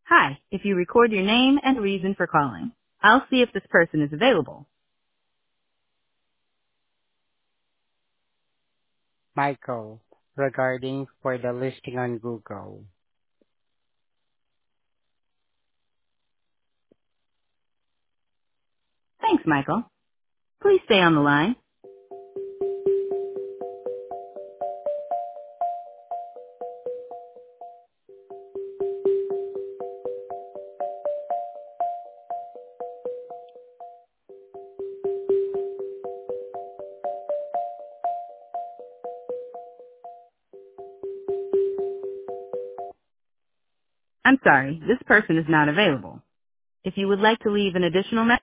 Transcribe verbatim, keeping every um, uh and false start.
Hi, if you record your name and reason for calling, I'll see if this person is available. Michael, regarding for the listing on Google. Thanks, Michael. Please stay on the line. I'm sorry, this person is not available. If you would like to leave an additional message,